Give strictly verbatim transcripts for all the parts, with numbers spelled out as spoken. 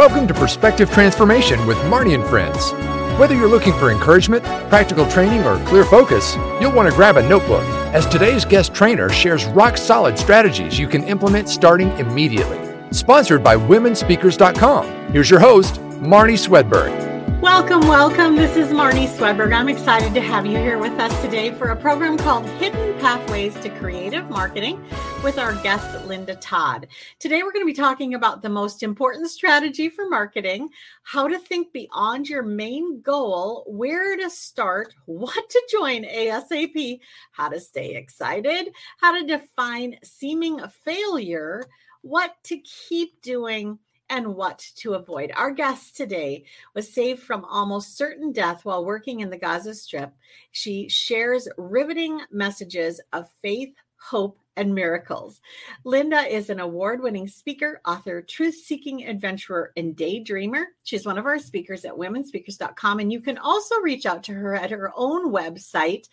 Welcome to Perspective Transformation with Marnie and Friends. Whether you're looking for encouragement, practical training, or clear focus, you'll want to grab a notebook, as today's guest trainer shares rock-solid strategies you can implement starting immediately. Sponsored by women speakers dot com. Here's your host, Marnie Swedberg. Welcome, welcome. This is Marnie Swedberg. I'm excited to have you here with us today for a program called Hidden Pathways to Creative Marketing with our guest, Linda Todd. Today, we're going to be talking about the most important strategy for marketing, how to think beyond your main goal, where to start, what to join ASAP, how to stay excited, how to define seeming failure, what to keep doing, and what to avoid. Our guest today was saved from almost certain death while working in the Gaza Strip. She shares riveting messages of faith, hope, and miracles. Linda is an award-winning speaker, author, truth-seeking adventurer, and daydreamer. She's one of our speakers at women speakers dot com, and you can also reach out to her at her own website,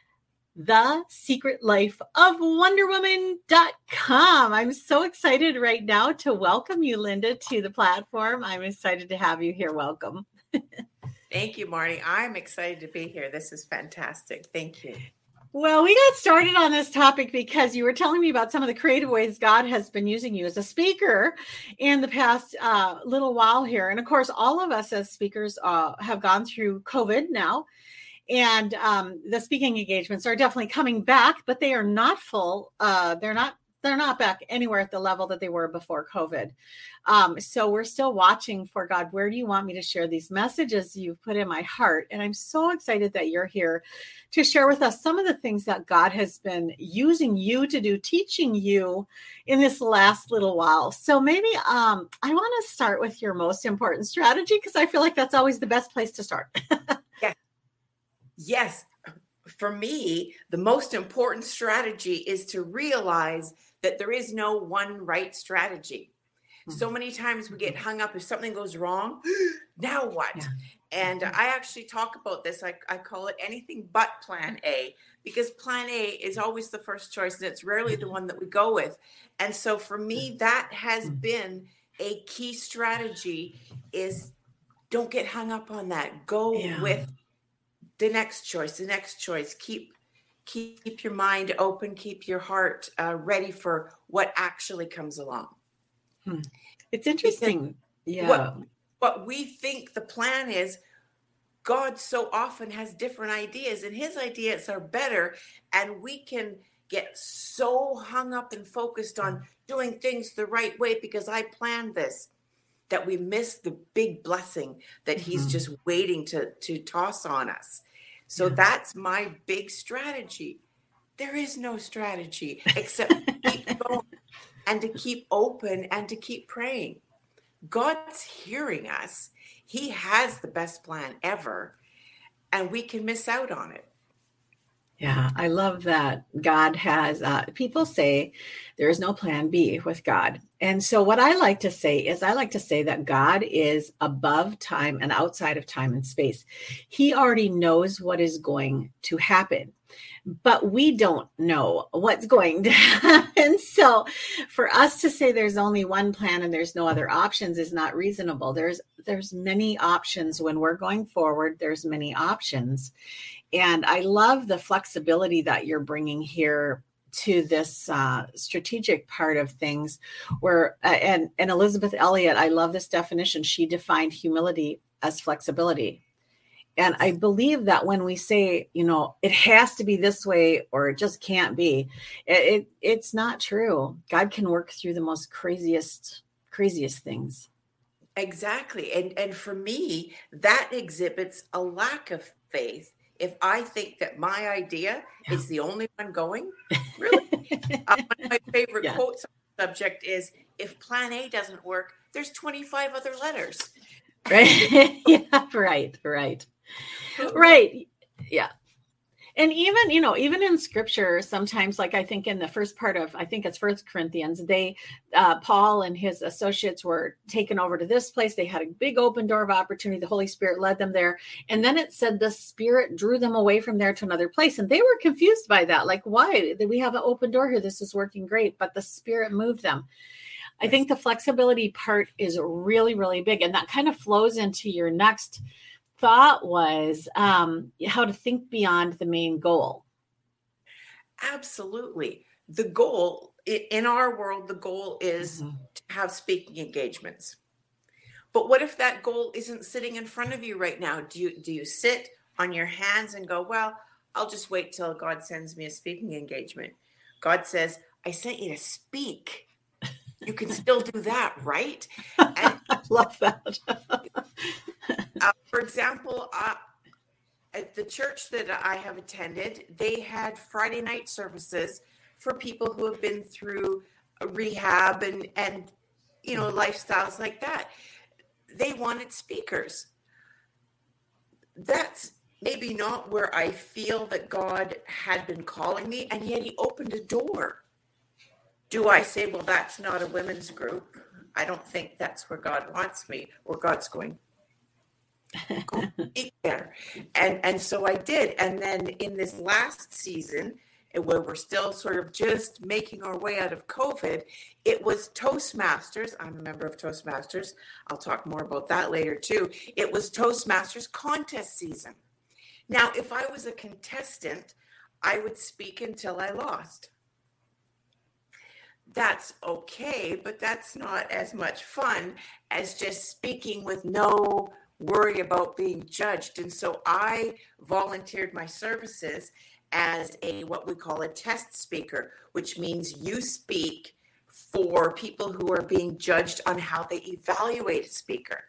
The Secret Life of Wonder Woman dot com. I'm so excited right now to welcome you, Linda, to the platform. I'm excited to have you here. Welcome. Thank you, Marnie. I'm excited to be here. This is fantastic. Thank you. Well, we got started on this topic because you were telling me about some of the creative ways God has been using you as a speaker in the past uh, little while here. And of course, all of us as speakers uh, have gone through COVID now. And um, the speaking engagements are definitely coming back, but they are not full. Uh, they're not. They're not back anywhere at the level that they were before COVID. Um, so we're still watching for God. Where do you want me to share these messages you've put in my heart? And I'm so excited that you're here to share with us some of the things that God has been using you to do, teaching you in this last little while. So maybe um, I want to start with your most important strategy, because I feel like that's always the best place to start. Yeah. Yes. For me, the most important strategy is to realize that there is no one right strategy. Mm-hmm. So many times we get hung up if something goes wrong, now what? Yeah. And I actually talk about this. I, I call it anything but plan A, because plan A is always the first choice and it's rarely the one that we go with. And so for me, that has been a key strategy, is don't get hung up on that. Go yeah. with the next choice, the next choice. Keep keep your mind open, keep your heart uh, ready for what actually comes along. Hmm. It's interesting. Because yeah. What, what we think the plan is, God so often has different ideas, and his ideas are better. And we can get so hung up and focused on doing things the right way because I planned this, that we miss the big blessing that he's mm-hmm. just waiting to, to toss on us. So yeah. that's my big strategy. There is no strategy except to keep going and to keep open and to keep praying. God's hearing us. He has the best plan ever, and we can miss out on it. Yeah, I love that. God has, uh, people say there is no plan B with God. And so what I like to say is I like to say that God is above time and outside of time and space. He already knows what is going to happen, but we don't know what's going to happen. So for us to say there's only one plan and there's no other options is not reasonable. There's, there's many options when we're going forward. There's many options. And I love the flexibility that you're bringing here to this uh, strategic part of things where, uh, and, and Elizabeth Elliot, I love this definition. She defined humility as flexibility. And I believe that when we say, you know, it has to be this way or it just can't be, it, it it's not true. God can work through the most craziest, craziest things. Exactly. And, and for me, that exhibits a lack of faith. If I think that my idea yeah. is the only one going, really? uh, one of my favorite yeah. quotes on the subject is, if plan A doesn't work, there's twenty-five other letters. Right. yeah, right, right. Right. Yeah. And even, you know, even in scripture, sometimes, like I think in the first part of, I think it's First Corinthians, they, uh, Paul and his associates were taken over to this place. They had a big open door of opportunity. The Holy Spirit led them there. And then it said the Spirit drew them away from there to another place. And they were confused by that. Like, why? We have an open door here. This is working great. But the Spirit moved them. I think the flexibility part is really, really big. And that kind of flows into your next thought was um, how to think beyond the main goal. Absolutely. The goal in our world, the goal is mm-hmm. to have speaking engagements. But what if that goal isn't sitting in front of you right now? Do you do you sit on your hands and go, well, I'll just wait till God sends me a speaking engagement? God says, I sent you to speak. You can still do that, right? And, I love that. uh, for example, uh, at the church that I have attended, they had Friday night services for people who have been through rehab and, and you know, lifestyles like that. They wanted speakers. That's maybe not where I feel that God had been calling me, and yet he opened a door. Do I say, well, that's not a women's group? I don't think that's where God wants me, or God's going, go speak there. And, and so I did. And then in this last season, where we're still sort of just making our way out of COVID, it was Toastmasters. I'm a member of Toastmasters. I'll talk more about that later too. It was Toastmasters contest season. Now, if I was a contestant, I would speak until I lost. That's okay, but that's not as much fun as just speaking with no worry about being judged. And so I volunteered my services as a what we call a test speaker, which means you speak for people who are being judged on how they evaluate a speaker.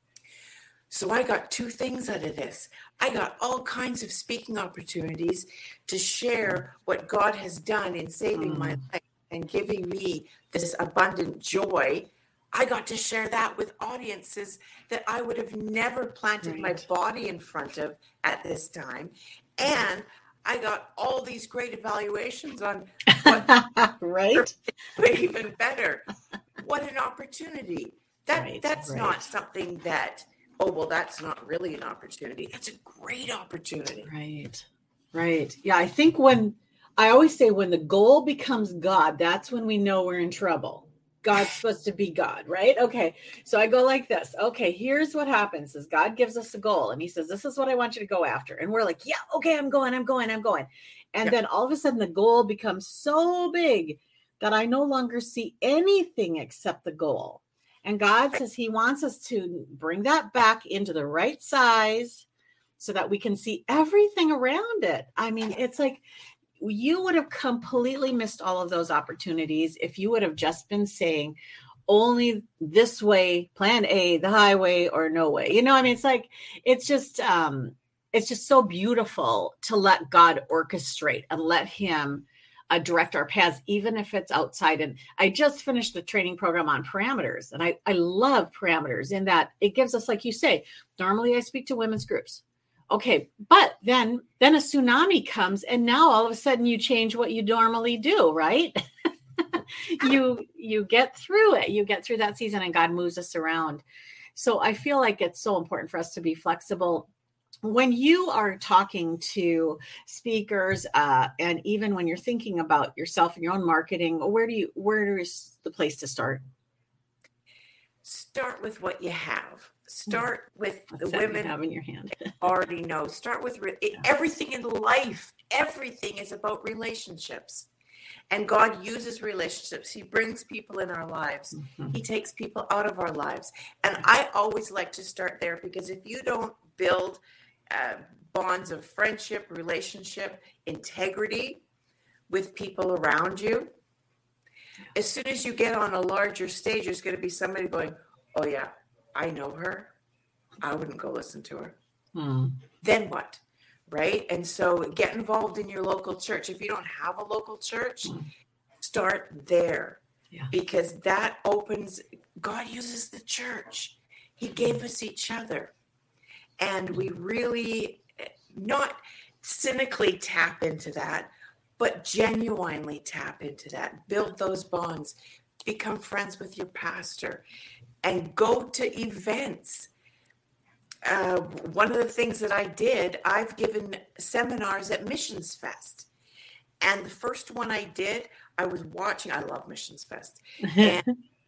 So I got two things out of this. I got all kinds of speaking opportunities to share what God has done in saving mm. my life and giving me this abundant joy. I got to share that with audiences that I would have never planted right. my body in front of at this time. And I got all these great evaluations on what right. even better. What an opportunity. That right, that's right. not something that, oh, well, that's not really an opportunity. That's a great opportunity. Right. Right. Yeah. I think when I always say when the goal becomes God, that's when we know we're in trouble. God's supposed to be God, right? Okay. So I go like this. Okay, here's what happens is God gives us a goal and he says, this is what I want you to go after. And we're like, yeah, okay, I'm going, I'm going, I'm going. And yeah. then all of a sudden the goal becomes so big that I no longer see anything except the goal. And God says he wants us to bring that back into the right size so that we can see everything around it. I mean, it's like, you would have completely missed all of those opportunities if you would have just been saying only this way, plan A, the highway, or no way. You know, I mean, it's like, it's just, um, it's just so beautiful to let God orchestrate and let him uh, direct our paths, even if it's outside. And I just finished a training program on parameters, and I, I love parameters in that it gives us, like you say, normally I speak to women's groups. Okay, but then then a tsunami comes, and now all of a sudden you change what you normally do, right? you you get through it. You get through that season, and God moves us around. So I feel like it's so important for us to be flexible. When you are talking to speakers, uh, and even when you're thinking about yourself and your own marketing, where do you where is the place to start? Start with what you have. Start with What's the women you have in your hand. already know. Start with re- yeah. everything in life. Everything is about relationships. And God uses relationships. He brings people in our lives. Mm-hmm. He takes people out of our lives. And I always like to start there, because if you don't build uh, bonds of friendship, relationship, integrity with people around you, as soon as you get on a larger stage, there's going to be somebody going, oh, yeah, I know her. I wouldn't go listen to her. Hmm. Then what? Right? And so get involved in your local church. If you don't have a local church, hmm. start there. Yeah. Because that opens, God uses the church. He gave us each other. And we really not cynically tap into that, but genuinely tap into that. Build those bonds. Become friends with your pastor. And go to events. Uh, one of the things that I did, I've given seminars at Missions Fest. And the first one I did, I was watching, I love Missions Fest. And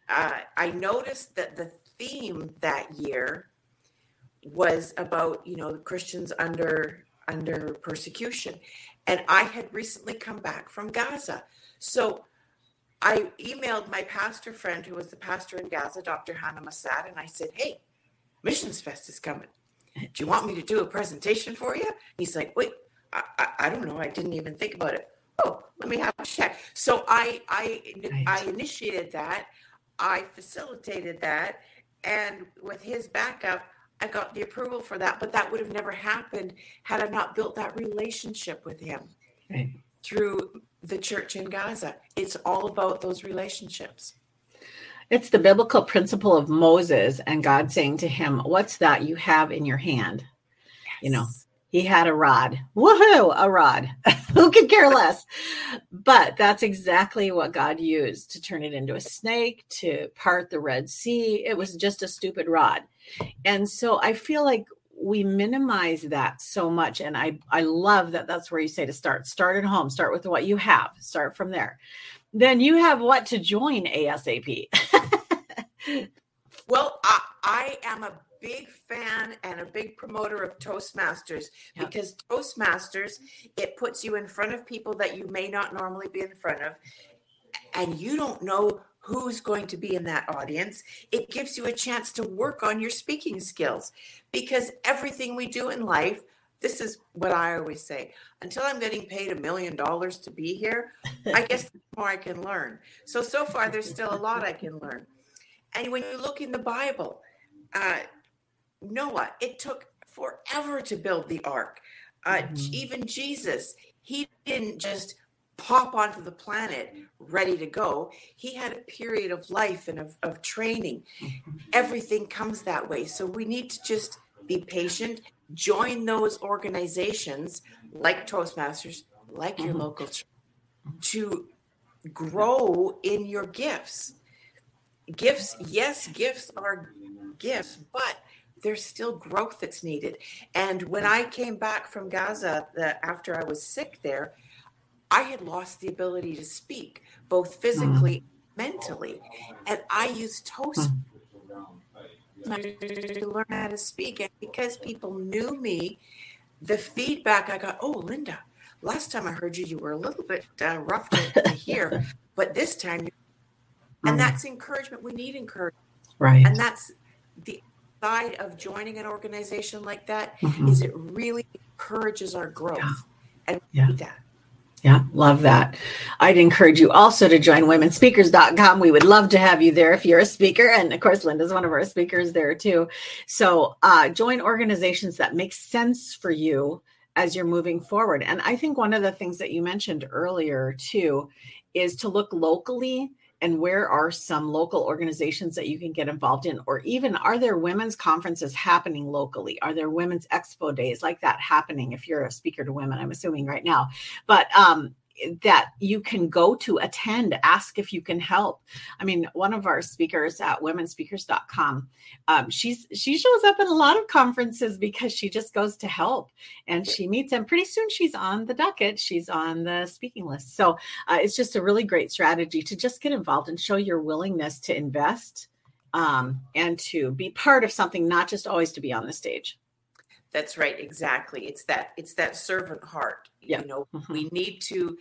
uh, I noticed that the theme that year was about, you know, Christians under under persecution. And I had recently come back from Gaza. So I emailed my pastor friend who was the pastor in Gaza, Doctor Hannah Massad, and I said, hey, Missions Fest is coming. Do you want me to do a presentation for you? He's like, wait, I, I, I don't know. I didn't even think about it. Oh, let me have a check. So I I right. I initiated that. I facilitated that. And with his backup, I got the approval for that, but that would have never happened had I not built that relationship with him right. through the church in Gaza. It's all about those relationships. It's the biblical principle of Moses and God saying to him, what's that you have in your hand? Yes. You know, he had a rod. Woohoo, a rod. Who could care less? But that's exactly what God used to turn it into a snake, to part the Red Sea. It was just a stupid rod. And so I feel like we minimize that so much. And I, I love that that's where you say to start. Start at home. Start with what you have. Start from there. Then you have what to join ASAP. Well, I, I am a big fan and a big promoter of Toastmasters yep. because Toastmasters, it puts you in front of people that you may not normally be in front of, and you don't know who's going to be in that audience. It gives you a chance to work on your speaking skills, because everything we do in life, this is what I always say, until I'm getting paid a million dollars to be here, I guess the more I can learn. So, so far, there's still a lot I can learn. And when you look in the Bible, uh, Noah, it took forever to build the ark. Uh, mm-hmm. Even Jesus, he didn't just pop onto the planet ready to go. He had a period of life and of, of training. Mm-hmm. Everything comes that way. So we need to just be patient, join those organizations like Toastmasters, like mm-hmm. your local church, to grow in your gifts. Gifts, yes, gifts are gifts, but there's still growth that's needed. And when I came back from Gaza, the, after I was sick there, I had lost the ability to speak, both physically mm. and mentally. And I used Toast mm. to learn how to speak. And because people knew me, the feedback I got, oh, Linda, last time I heard you, you were a little bit uh, rough to, to hear, but this time, you and mm. that's encouragement. We need encouragement. Right. And that's the side of joining an organization like that mm-hmm. is it really encourages our growth. Yeah. And we yeah. need that. Yeah, love that. I'd encourage you also to join women speakers dot com. We would love to have you there if you're a speaker. And of course, Linda's one of our speakers there too. So uh, join organizations that make sense for you as you're moving forward. And I think one of the things that you mentioned earlier too is to look locally. And where are some local organizations that you can get involved in? Or even, are there women's conferences happening locally? Are there women's expo days like that happening if you're a speaker to women, I'm assuming right now, but um, that you can go to attend, ask if you can help. I mean, one of our speakers at women speakers dot com, um, she's she shows up in a lot of conferences because she just goes to help and she meets them. Pretty soon she's on the docket. She's on the speaking list. So uh, it's just a really great strategy to just get involved and show your willingness to invest um, and to be part of something, not just always to be on the stage. That's right. Exactly. It's that, it's that servant heart. Yeah. You know, mm-hmm. we need to,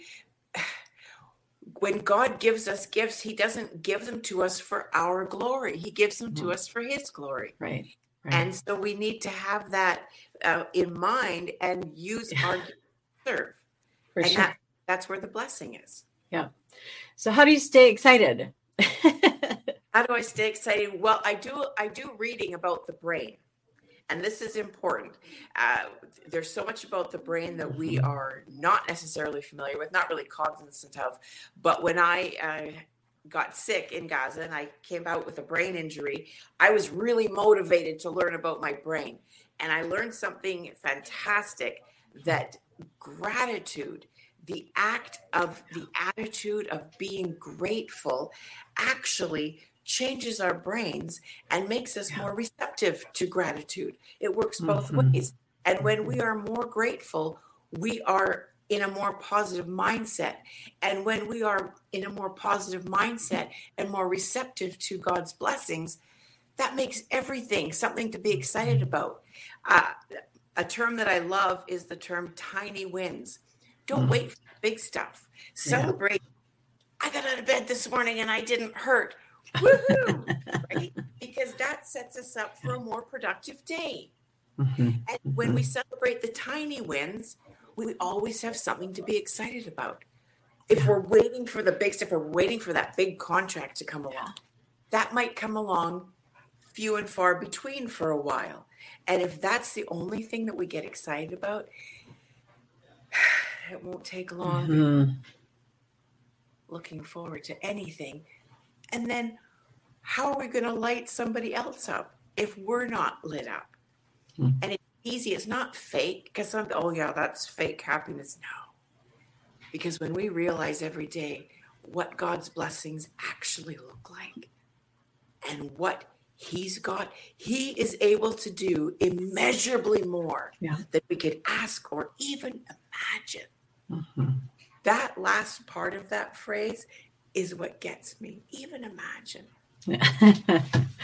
when God gives us gifts, he doesn't give them to us for our glory. He gives them mm-hmm. to us for his glory. Right. right. And so we need to have that uh, in mind and use our gift to serve. For and sure. that, that's where the blessing is. Yeah. So how do you stay excited? How do I stay excited? Well, I do, I do reading about the brain. And this is important. Uh, there's so much about the brain that we are not necessarily familiar with, not really cognizant of. But when I uh, got sick in Gaza and I came out with a brain injury, I was really motivated to learn about my brain. And I learned something fantastic, that gratitude, the act of the attitude of being grateful, actually changes our brains and makes us yeah. more receptive to gratitude. It works both mm-hmm. ways. And when we are more grateful, we are in a more positive mindset. And when we are in a more positive mindset and more receptive to God's blessings, that makes everything something to be excited about. Uh, a term that I love is the term tiny wins. Don't mm. wait for big stuff. Celebrate. Yeah. I got out of bed this morning and I didn't hurt. Woohoo! Right? Because that sets us up for a more productive day. Mm-hmm. And when we celebrate the tiny wins, we always have something to be excited about. If yeah. we're waiting for the big stuff, we're waiting for that big contract to come along, yeah. that might come along few and far between for a while. And if that's the only thing that we get excited about, it won't take long mm-hmm. looking forward to anything. And then how are we going to light somebody else up if we're not lit up? Mm-hmm. And it's easy. It's not fake because some, oh yeah, that's fake happiness. No. Because when we realize every day what God's blessings actually look like and what He's got, He is able to do immeasurably more yeah. than we could ask or even imagine. Mm-hmm. That last part of that phrase is what gets me. Even imagine. Yeah.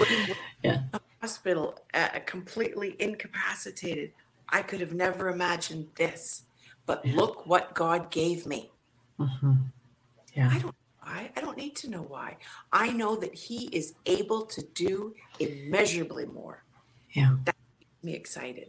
yeah. A hospital, uh, completely incapacitated. I could have never imagined this, but yeah. look what God gave me. Mm-hmm. Yeah. I don't I, I don't need to know why. I know that He is able to do immeasurably more. Yeah. That makes me excited.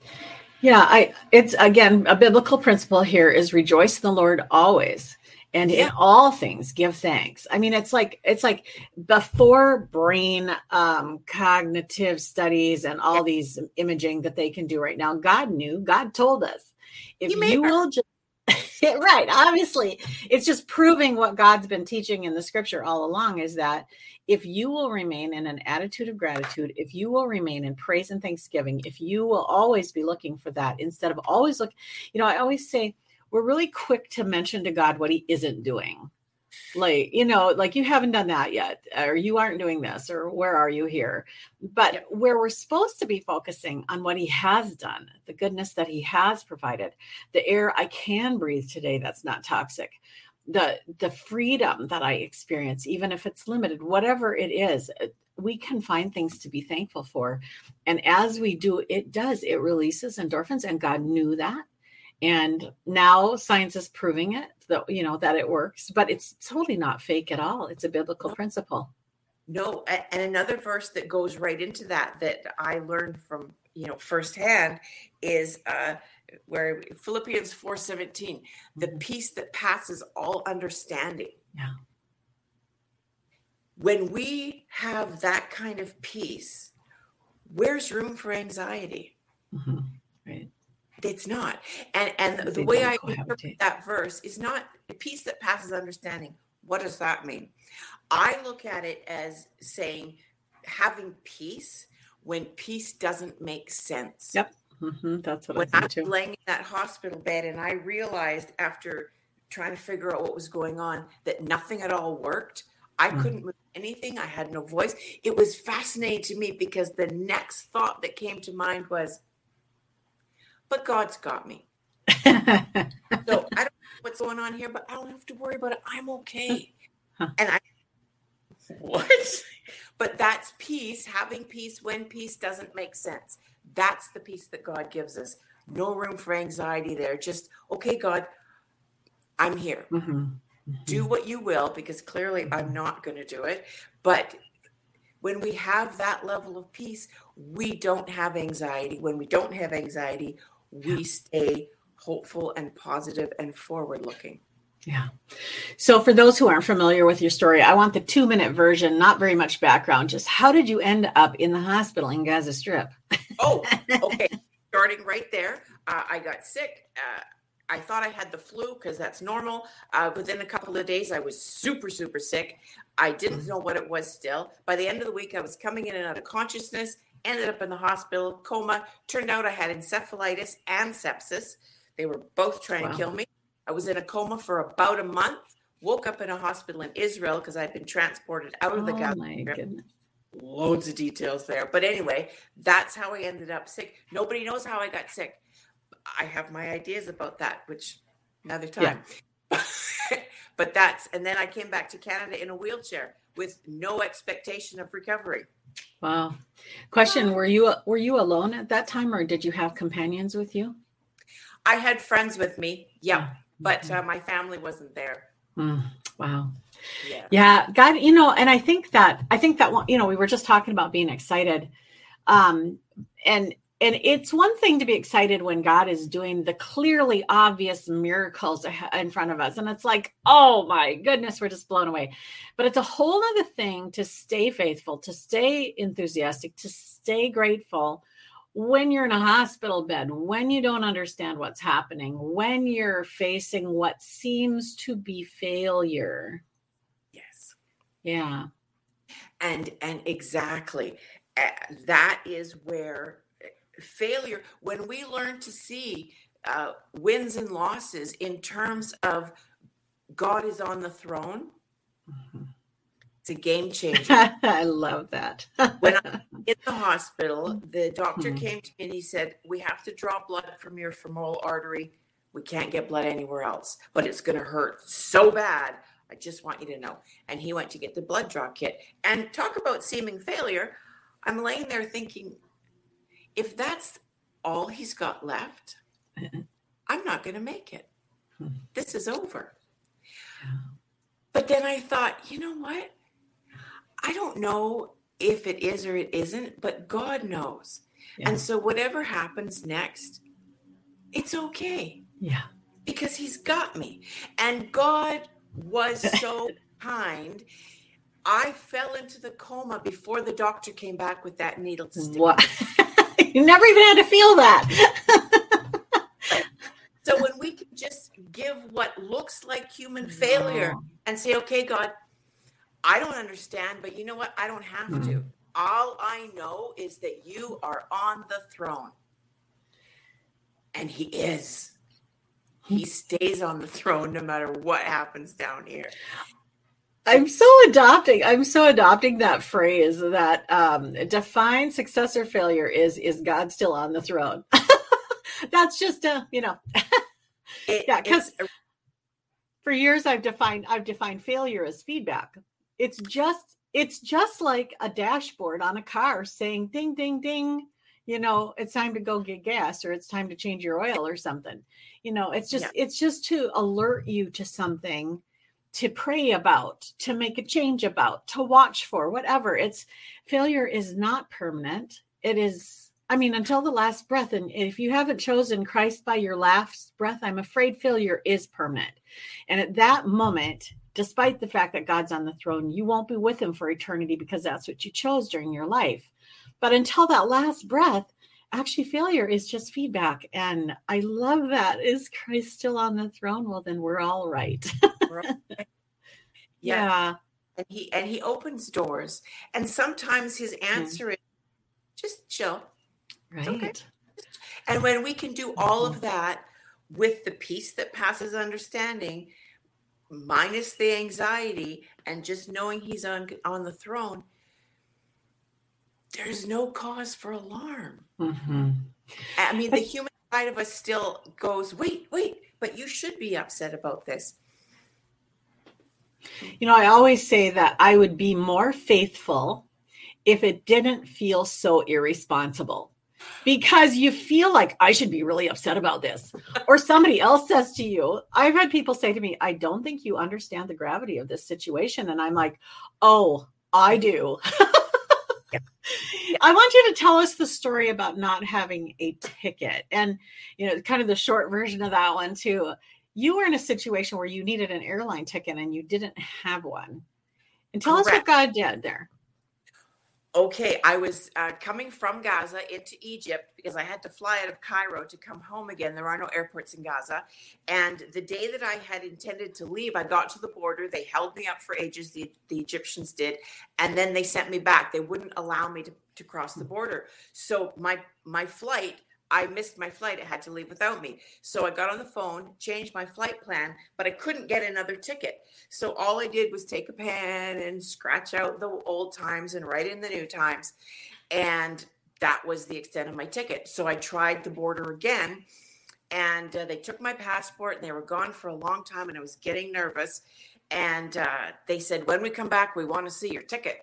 Yeah, I it's again a biblical principle here is rejoice in the Lord always. And yeah. in all things, give thanks. I mean, it's like it's like before brain um, cognitive studies and all yeah. these imaging that they can do right now. God knew. God told us. If you, you will just right, obviously, it's just proving what God's been teaching in the Scripture all along is that if you will remain in an attitude of gratitude, if you will remain in praise and thanksgiving, if you will always be looking for that instead of always look, you know, I always say. We're really quick to mention to God what He isn't doing. Like, you know, like you haven't done that yet, or you aren't doing this, or where are you here? But yep. where we're supposed to be focusing on what He has done, the goodness that He has provided, the air I can breathe today that's not toxic, the, the freedom that I experience, even if it's limited, whatever it is, we can find things to be thankful for. And as we do, it does, it releases endorphins, and God knew that. And now science is proving it, that, you know, that it works, but it's totally not fake at all. It's a biblical no. principle. No. And another verse that goes right into that, that I learned from, you know, firsthand is uh, where Philippians four seventeen, the mm-hmm. peace that passes all understanding. Yeah. When we have that kind of peace, where's room for anxiety? Mm-hmm. Right. It's not. And and the, the way I interpret that verse is not the peace that passes understanding. What does that mean? I look at it as saying having peace when peace doesn't make sense. Yep. Mm-hmm. That's what when I I was too. laying in that hospital bed and I realized after trying to figure out what was going on that nothing at all worked. I mm-hmm. couldn't move anything. I had no voice. It was fascinating to me because the next thought that came to mind was, but God's got me. So I don't know what's going on here, but I don't have to worry about it. I'm okay. Huh. And I, what? But that's peace, having peace when peace doesn't make sense. That's the peace that God gives us. No room for anxiety there. Just, okay, God, I'm here. Mm-hmm. Mm-hmm. Do what you will, because clearly I'm not going to do it. But when we have that level of peace, we don't have anxiety. When we don't have anxiety, we stay hopeful and positive and forward looking. Yeah. So for those who aren't familiar with your story, I want the two minute version, not very much background. Just how did you end up in the hospital in Gaza Strip? Oh, okay. Starting right there. Uh, I got sick. Uh, I thought I had the flu because that's normal. Uh, within a couple of days, I was super, super sick. I didn't know what it was still. By the end of the week, I was coming in and out of consciousness. Ended up in the hospital, coma. Turned out I had encephalitis and sepsis. They were both trying wow. to kill me. I was in a coma for about a month. Woke up in a hospital in Israel because I'd been transported out of oh the Gaza. My goodness. Loads of details there. But anyway, that's how I ended up sick. Nobody knows how I got sick. I have my ideas about that, which another time. Yeah. But that's, and then I came back to Canada in a wheelchair with no expectation of recovery. Wow. Question, were you were you alone at that time, or did you have companions with you? I had friends with me, yeah, oh, but uh, my family wasn't there. Mm, wow. Yeah. Yeah, God, you know, and I think that I think that you know, we were just talking about being excited. Um, and and it's one thing to be excited when God is doing the clearly obvious miracles in front of us. And it's like, oh my goodness, we're just blown away. But it's a whole other thing to stay faithful, to stay enthusiastic, to stay grateful when you're in a hospital bed, when you don't understand what's happening, when you're facing what seems to be failure. Yes. Yeah. And, and exactly. Uh, that is where failure, when we learn to see uh, wins and losses in terms of God is on the throne, mm-hmm. It's a game changer. I love that. When I'm in the hospital, the doctor mm-hmm. came to me and he said, we have to draw blood from your femoral artery. We can't get blood anywhere else, but it's going to hurt so bad. I just want you to know. And he went to get the blood draw kit. And talk about seeming failure. I'm laying there thinking, if that's all he's got left, I'm not going to make it. This is over. But then I thought, you know what? I don't know if it is or it isn't, but God knows. Yeah. And so whatever happens next, it's okay. Yeah. Because he's got me. And God was so kind. I fell into the coma before the doctor came back with that needle to stick. What? You never even had to feel that. So when we can just give what looks like human failure oh. and say, okay, God, I don't understand, but you know what? I don't have mm. to. All I know is that you are on the throne. And he is. He stays on the throne no matter what happens down here. I'm so adopting. I'm so adopting that phrase that um, define success or failure is, is God still on the throne? That's just a, you know, it, yeah, because for years I've defined, I've defined failure as feedback. It's just, it's just like a dashboard on a car saying ding, ding, ding, you know, it's time to go get gas, or it's time to change your oil or something. You know, it's just, yeah. it's just to alert you to something, to pray about, to make a change about, to watch for, whatever. It's failure is not permanent. It is, I mean, until the last breath. And if you haven't chosen Christ by your last breath, I'm afraid failure is permanent. And at that moment, despite the fact that God's on the throne, you won't be with him for eternity because that's what you chose during your life. But until that last breath, actually failure is just feedback. And I love that. Is Christ still on the throne? Well, then we're all right. yeah. yeah. And he and he opens doors. And sometimes his answer mm. is just chill. Right. Okay. And when we can do all of that with the peace that passes understanding, minus the anxiety, and just knowing he's on, on the throne, there's no cause for alarm. Mm-hmm. I mean, the human side of us still goes, wait, wait, but you should be upset about this. You know, I always say that I would be more faithful if it didn't feel so irresponsible. Because you feel like I should be really upset about this. Or somebody else says to you, I've had people say to me, I don't think you understand the gravity of this situation. And I'm like, oh, I do. yeah. Yeah. I want you to tell us the story about not having a ticket. And, you know, kind of the short version of that one too. You were in a situation where you needed an airline ticket and you didn't have one. And tell Correct. us what God did there. Okay, I was uh, coming from Gaza into Egypt because I had to fly out of Cairo to come home again. There are no airports in Gaza. And the day that I had intended to leave, I got to the border. They held me up for ages, the, the Egyptians did. And then they sent me back. They wouldn't allow me to, to cross the border. So my my flight, I missed my flight. It had to leave without me. So I got on the phone, changed my flight plan, but I couldn't get another ticket. So all I did was take a pen and scratch out the old times and write in the new times. And that was the extent of my ticket. So I tried the border again. and uh, they took my passport, and they were gone for a long time, and I was getting nervous. And uh, they said, when we come back, we want to see your ticket.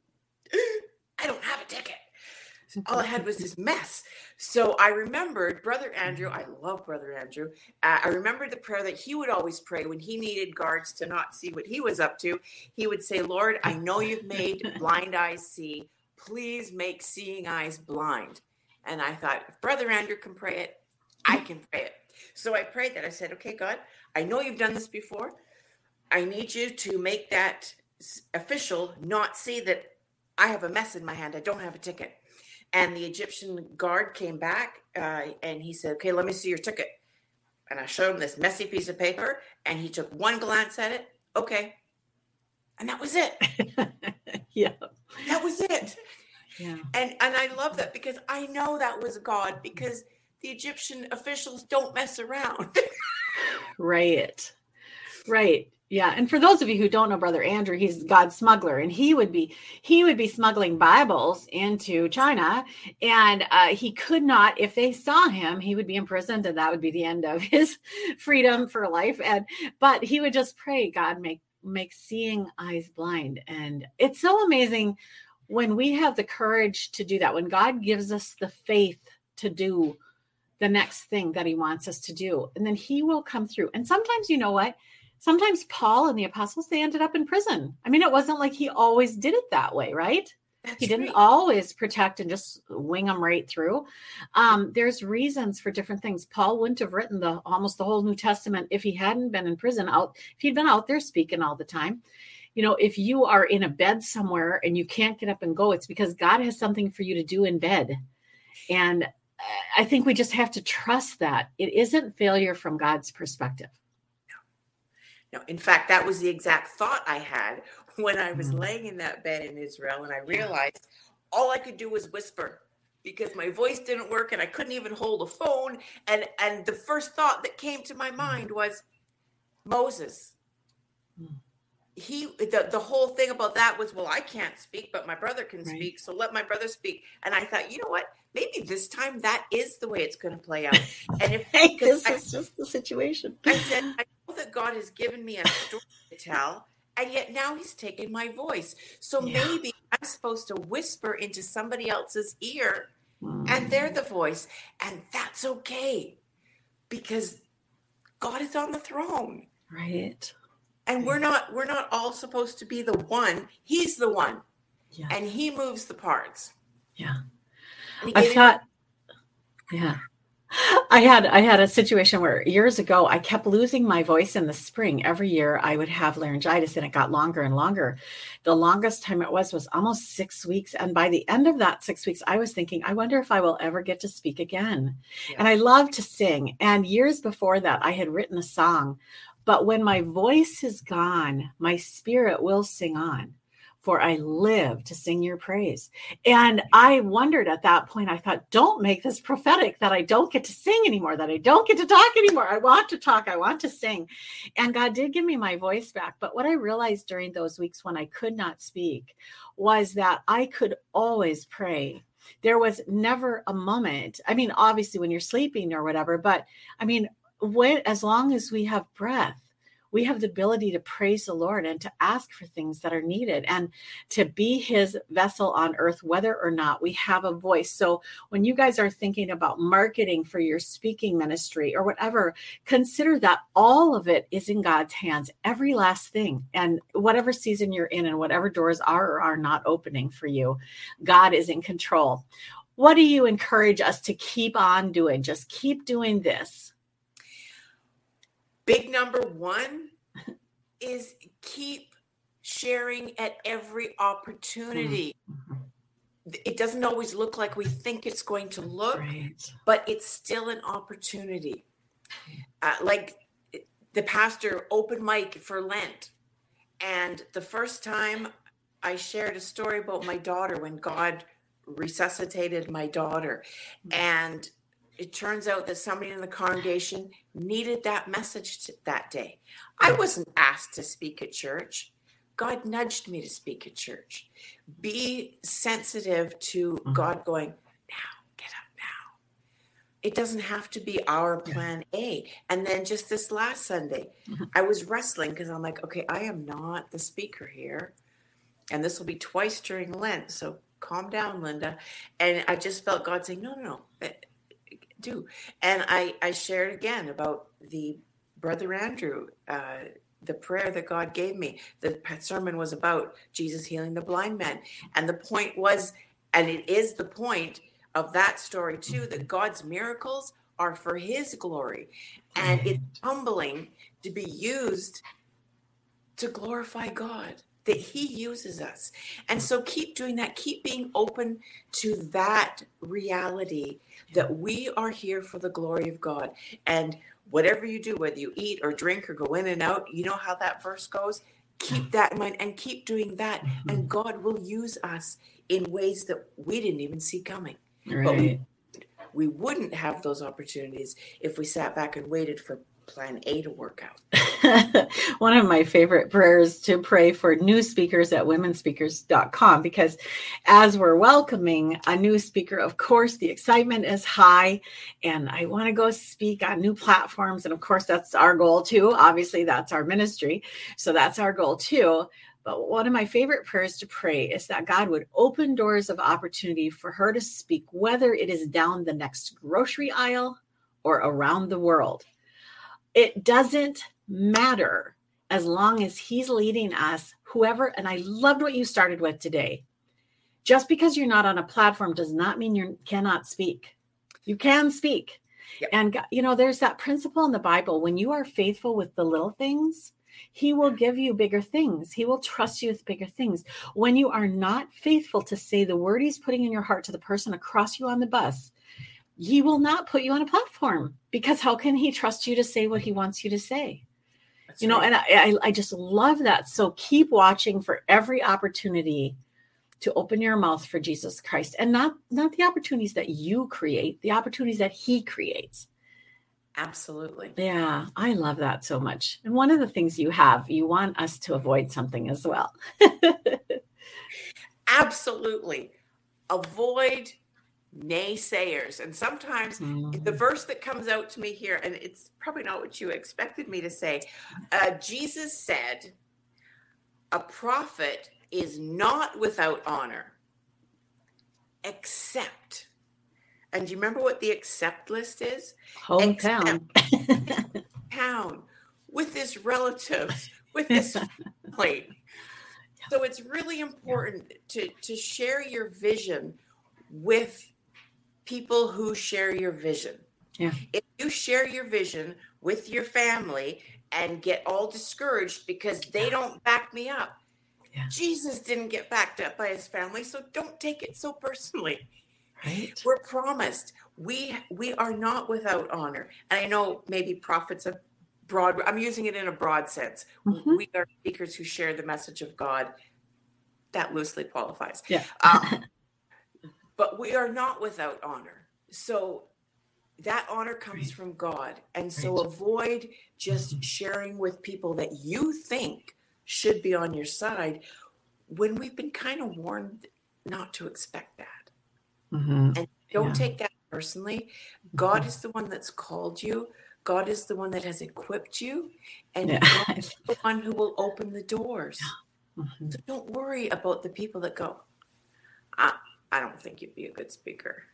I don't have a ticket. All I had was this mess. So I remembered Brother Andrew. I love Brother Andrew. Uh, I remembered the prayer that he would always pray when he needed guards to not see what he was up to. He would say, Lord, I know you've made blind eyes see. Please make seeing eyes blind. And I thought, if Brother Andrew can pray it, I can pray it. So I prayed that. I said, okay, God, I know you've done this before. I need you to make that official not see that I have a mess in my hand. I don't have a ticket. And the Egyptian guard came back uh, and he said, okay, let me see your ticket. And I showed him this messy piece of paper and he took one glance at it. Okay. And that was it. Yeah. That was it. Yeah. And, and I love that because I know that was God, because the Egyptian officials don't mess around. Right. Right. Yeah. And for those of you who don't know Brother Andrew, he's God's smuggler, and he would be, he would be smuggling Bibles into China, and uh, he could not, if they saw him, he would be imprisoned, and that would be the end of his freedom for life. And, but he would just pray, God, make, make seeing eyes blind. And it's so amazing when we have the courage to do that, when God gives us the faith to do the next thing that he wants us to do, and then he will come through. And sometimes, you know what? Sometimes Paul and the apostles, they ended up in prison. I mean, it wasn't like he always did it that way, right? That's he didn't right. always protect and just wing them right through. Um, there's reasons for different things. Paul wouldn't have written the almost the whole New Testament if he hadn't been in prison, out if he'd been out there speaking all the time. You know, if you are in a bed somewhere and you can't get up and go, it's because God has something for you to do in bed. And I think we just have to trust that it isn't failure from God's perspective. No, in fact, that was the exact thought I had when I was Mm. laying in that bed in Israel, and I realized all I could do was whisper because my voice didn't work and I couldn't even hold a phone. And, and the first thought that came to my mind was Moses. Mm. He, the, the whole thing about that was, well, I can't speak, but my brother can Right. speak. So let my brother speak. And I thought, you know what? Maybe this time that is the way it's going to play out. And if Hey, this I, is just the situation. I said, I know that God has given me a story to tell, and yet now he's taken my voice. So Yeah. maybe I'm supposed to whisper into somebody else's ear, Mm. and they're the voice. And that's okay, because God is on the throne. Right. And we're not, we're not all supposed to be the one. He's the one. Yeah. And he moves the parts. Yeah. And I it- thought, yeah, I had, I had a situation where years ago, I kept losing my voice in the spring. Every year I would have laryngitis, and it got longer and longer. The longest time it was, was almost six weeks. And by the end of that six weeks, I was thinking, I wonder if I will ever get to speak again. Yeah. And I love to sing. And years before that, I had written a song, but when my voice is gone, my spirit will sing on. For I live to sing your praise. And I wondered at that point, I thought, don't make this prophetic that I don't get to sing anymore, that I don't get to talk anymore. I want to talk. I want to sing. And God did give me my voice back. But what I realized during those weeks when I could not speak was that I could always pray. There was never a moment. I mean, obviously when you're sleeping or whatever, but I mean, when, as long as we have breath, we have the ability to praise the Lord and to ask for things that are needed and to be his vessel on earth, whether or not we have a voice. So when you guys are thinking about marketing for your speaking ministry or whatever, consider that all of it is in God's hands, every last thing. And whatever season you're in and whatever doors are or are not opening for you, God is in control. What do you encourage us to keep on doing? Just keep doing this. Big number one is keep sharing at every opportunity. Mm-hmm. It doesn't always look like we think it's going to look, Right. but it's still an opportunity. Uh, like the pastor open mic for Lent. And the first time I shared a story about my daughter when God resuscitated my daughter. And it turns out that somebody in the congregation needed that message to, that day. I wasn't asked to speak at church. God nudged me to speak at church. Be sensitive to God going, now, get up now. it doesn't have to be our plan A. And then just this last Sunday, mm-hmm. I was wrestling because I'm like, okay, I am not the speaker here. And this will be twice during Lent. So calm down, Linda. And I just felt God saying, no, no, no, do. And I, I shared again about the Brother Andrew, uh, the prayer that God gave me. The sermon was about Jesus healing the blind man. And the point was, and it is the point of that story too, that God's miracles are for his glory. And it's humbling to be used to glorify God, that he uses us. And so keep doing that. Keep being open to that reality that we are here for the glory of God. And whatever you do, whether you eat or drink or go in and out, you know how that verse goes? Keep that in mind and keep doing that. Mm-hmm. And God will use us in ways that we didn't even see coming. Right. But we, we wouldn't have those opportunities if we sat back and waited for plan A to work out. One of my favorite prayers to pray for new speakers at women speakers dot com, because as we're welcoming a new speaker, of course, the excitement is high and I want to go speak on new platforms. And of course, that's our goal too. Obviously, that's our ministry. So that's our goal too. But one of my favorite prayers to pray is that God would open doors of opportunity for her to speak, whether it is down the next grocery aisle or around the world. It doesn't matter as long as he's leading us, whoever. And I loved what you started with today. Just because you're not on a platform does not mean you cannot speak. You can speak. Yep. And, you know, there's that principle in the Bible. When you are faithful with the little things, he will give you bigger things. He will trust you with bigger things. When you are not faithful to say the word he's putting in your heart to the person across you on the bus, he will not put you on a platform, because how can he trust you to say what he wants you to say? That's you know, right. And I, I just love that. So keep watching for every opportunity to open your mouth for Jesus Christ, and not, not the opportunities that you create, the opportunities that he creates. Absolutely. Yeah, I love that so much. And one of the things you have, you want us to avoid something as well. Absolutely. Avoid naysayers. And sometimes mm. the verse that comes out to me here, and it's probably not what you expected me to say, uh, Jesus said, a prophet is not without honor, except, and do you remember what the except list is? Hometown. Town, with his relatives, with his family. So it's really important to, to share your vision with people who share your vision. Yeah. If you share your vision with your family and get all discouraged because they don't back me up, yeah. Jesus didn't get backed up by his family, so don't take it so personally. Right. We're promised. We we are not without honor. And I know maybe prophets of broad, I'm using it in a broad sense. Mm-hmm. We are speakers who share the message of God. That loosely qualifies. Yeah. um, but we are not without honor. So that honor comes right. from God. And so right. avoid just mm-hmm. sharing with people that you think should be on your side when we've been kind of warned not to expect that. Mm-hmm. And don't yeah. take that personally. God mm-hmm. is the one that's called you. God is the one that has equipped you. And yeah. God is the one who will open the doors. Mm-hmm. So don't worry about the people that go, I, I don't think you'd be a good speaker.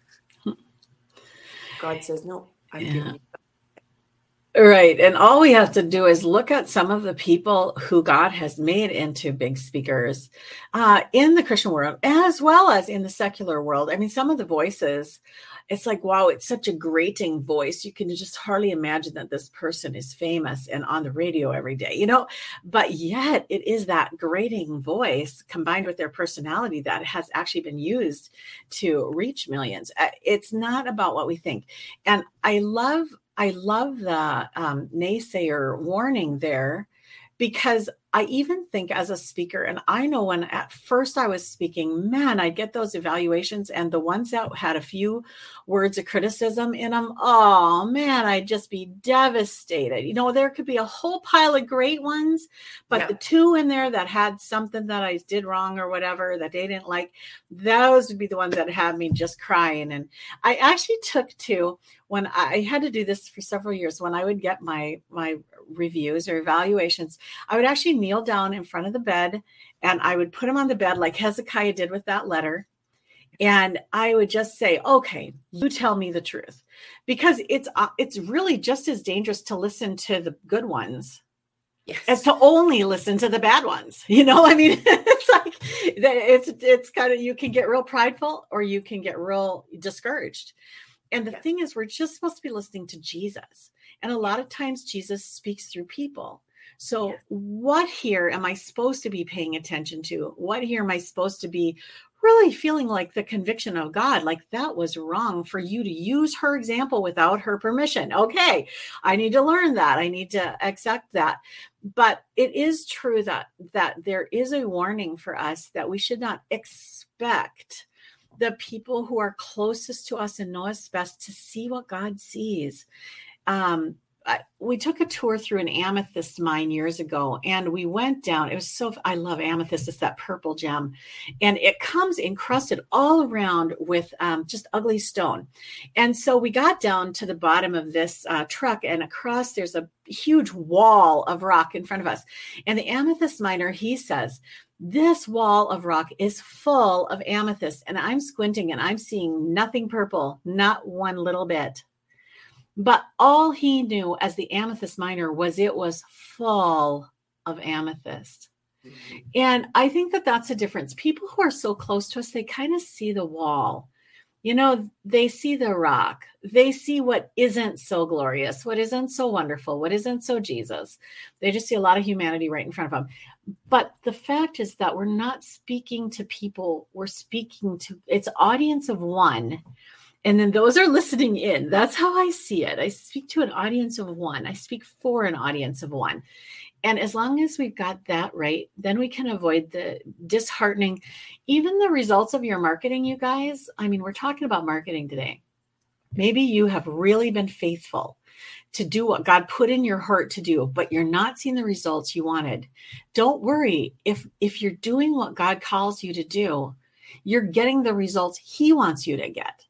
God says, no, I'm yeah. giving you. Right. And all we have to do is look at some of the people who God has made into big speakers uh, in the Christian world, as well as in the secular world. I mean, some of the voices, it's like, wow, it's such a grating voice. You can just hardly imagine that this person is famous and on the radio every day, you know, but yet it is that grating voice combined with their personality that has actually been used to reach millions. It's not about what we think. And I love I love the um, naysayer warning there, because I even think as a speaker, and I know when at first I was speaking, man, I get those evaluations, and the ones that had a few words of criticism in them, oh man, I'd just be devastated. You know, there could be a whole pile of great ones, but yeah. the two in there that had something that I did wrong or whatever that they didn't like, those would be the ones that had me just crying. And I actually took to when I had to do this for several years, when I would get my, my reviews or evaluations, I would actually kneel down in front of the bed and I would put them on the bed like Hezekiah did with that letter. And I would just say, okay, you tell me the truth, because it's, uh, it's really just as dangerous to listen to the good ones yes. as to only listen to the bad ones. You know, I mean, it's like, it's, it's kind of, you can get real prideful or you can get real discouraged. And the yes. thing is, we're just supposed to be listening to Jesus. And a lot of times Jesus speaks through people. So yes. what here am I supposed to be paying attention to? What here am I supposed to be really feeling like the conviction of God, like that was wrong for you to use her example without her permission? Okay, I need to learn that. I need to accept that. But it is true that, that there is a warning for us that we should not expect the people who are closest to us and know us best to see what God sees. Um, I, we took a tour through an amethyst mine years ago, and we went down. It was so, I love amethyst. It's that purple gem, and it comes encrusted all around with um, just ugly stone. And so we got down to the bottom of this uh, truck, and across there's a huge wall of rock in front of us. And the amethyst miner, he says, this wall of rock is full of amethyst. And I'm squinting and I'm seeing nothing purple, not one little bit. But all he knew as the amethyst miner was it was full of amethyst. Mm-hmm. And I think that that's a difference. People who are so close to us, they kind of see the wall. You know, they see the rock. They see what isn't so glorious, what isn't so wonderful, what isn't so Jesus. They just see a lot of humanity right in front of them. But the fact is that we're not speaking to people. We're speaking to, it's audience of one. And then those are listening in. That's how I see it. I speak to an audience of one. I speak for an audience of one. And as long as we've got that right, then we can avoid the disheartening, even the results of your marketing, you guys. I mean, we're talking about marketing today. Maybe you have really been faithful to do what God put in your heart to do, but you're not seeing the results you wanted. Don't worry. If, if you're doing what God calls you to do, you're getting the results he wants you to get.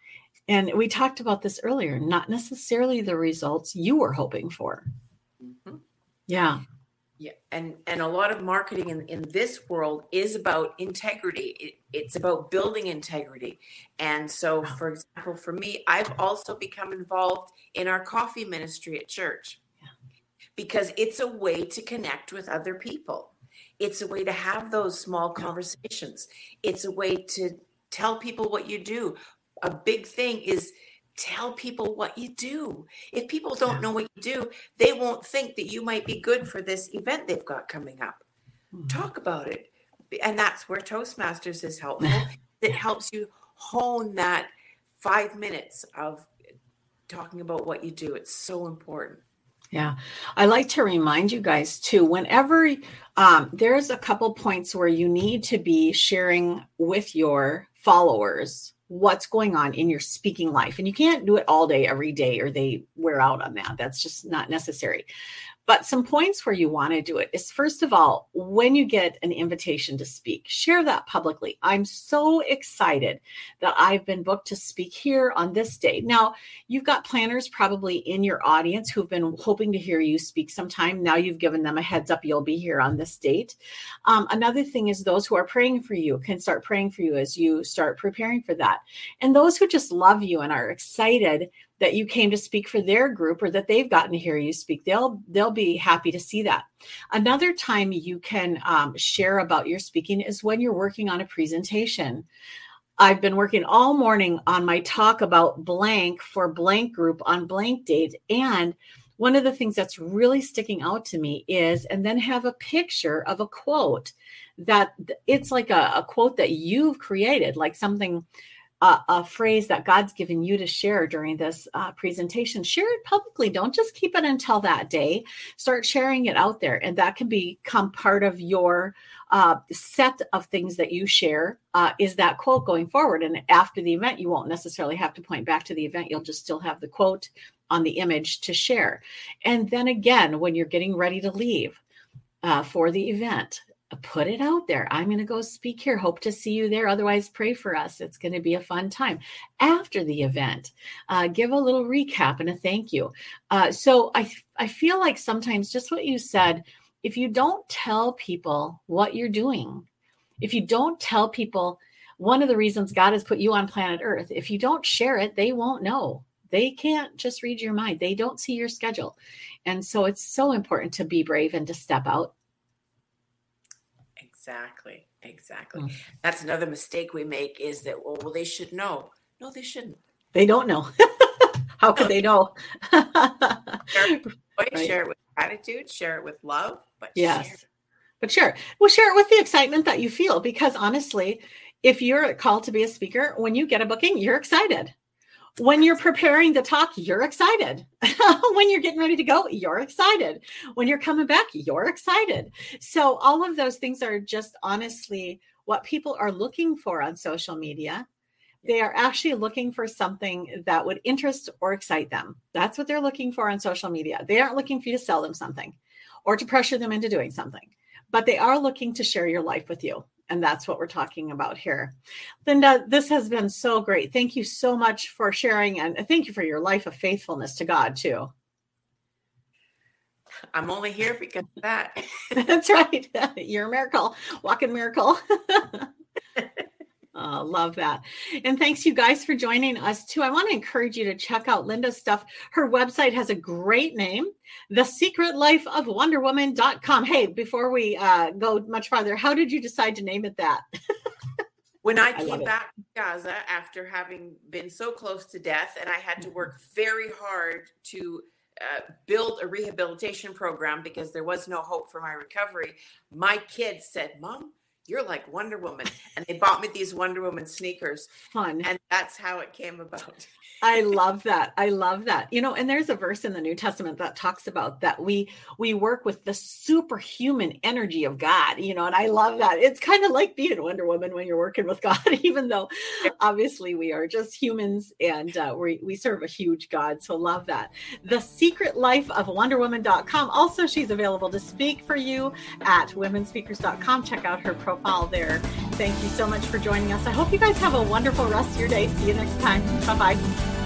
And we talked about this earlier, not necessarily the results you were hoping for. Mm-hmm. Yeah. Yeah. And, and a lot of marketing in, in this world is about integrity. It, it's about building integrity. And so, for example, for me, I've also become involved in our coffee ministry at church yeah. because it's a way to connect with other people. It's a way to have those small conversations. It's a way to tell people what you do. A big thing is tell people what you do. If people don't know what you do, they won't think that you might be good for this event they've got coming up. Mm-hmm. Talk about it. And that's where Toastmasters is helpful. It helps you hone that five minutes of talking about what you do. It's so important. Yeah. I like to remind you guys too, whenever um, there's a couple points where you need to be sharing with your followers what's going on in your speaking life. And you can't do it all day, every day, or they wear out on that. That's just not necessary. But some points where you want to do it is, first of all, when you get an invitation to speak, share that publicly. I'm so excited that I've been booked to speak here on this day. Now, you've got planners probably in your audience who've been hoping to hear you speak sometime. Now you've given them a heads up, you'll be here on this date. Um, another thing is those who are praying for you can start praying for you as you start preparing for that. And those who just love you and are excited that you came to speak for their group or that they've gotten to hear you speak, they'll they'll be happy to see that. Another time you can um, share about your speaking is when you're working on a presentation. I've been working all morning on my talk about blank for blank group on blank date. And one of the things that's really sticking out to me is, and then have a picture of a quote that it's like a, a quote that you've created, like something Uh, a phrase that God's given you to share during this uh, presentation. Share it publicly. Don't just keep it until that day. Start sharing it out there. And that can become part of your uh, set of things that you share uh, is that quote going forward. And after the event, you won't necessarily have to point back to the event. You'll just still have the quote on the image to share. And then again, when you're getting ready to leave uh, for the event, put it out there. I'm going to go speak here. Hope to see you there. Otherwise, pray for us. It's going to be a fun time. After the event, uh, give a little recap and a thank you. Uh, so I, I feel like sometimes just what you said, if you don't tell people what you're doing, if you don't tell people, one of the reasons God has put you on planet Earth, if you don't share it, they won't know. They can't just read your mind. They don't see your schedule. And so it's so important to be brave and to step out. Exactly. Exactly. Mm. That's another mistake we make is that, well, well, they should know. No, they shouldn't. They don't know. How could they know? share, it right. share it with gratitude, share it with love, but yes. share it. But sure. Well, share it with the excitement that you feel, because honestly, if you're called to be a speaker, when you get a booking, you're excited. When you're preparing the talk, you're excited. When you're getting ready to go, you're excited. When you're coming back, you're excited. So all of those things are just honestly what people are looking for on social media. They are actually looking for something that would interest or excite them. That's what they're looking for on social media. They aren't looking for you to sell them something or to pressure them into doing something, but they are looking to share your life with you. And that's what we're talking about here. Linda, this has been so great. Thank you so much for sharing. And thank you for your life of faithfulness to God, too. I'm only here because of that. That's right. You're a miracle, walking miracle. Oh, love that. And thanks you guys for joining us too. I want to encourage you to check out Linda's stuff. Her website has a great name, the secret life of wonder woman dot com. Hey, before we uh, go much farther, how did you decide to name it that? When I came I back to Gaza after having been so close to death, and I had to work very hard to uh, build a rehabilitation program because there was no hope for my recovery, my kids said, Mom, you're like Wonder Woman. And they bought me these Wonder Woman sneakers. Fun. And that's how it came about. I love that. I love that. You know, and there's a verse in the New Testament that talks about that we we work with the superhuman energy of God, you know, and I love that. It's kind of like being Wonder Woman when you're working with God, even though obviously we are just humans and uh, we, we serve a huge God. So love that. The secret life of wonder woman dot com. Also, she's available to speak for you at women speakers dot com. Check out her profile there. Thank you so much for joining us. I hope you guys have a wonderful rest of your day. See you next time. Bye-bye.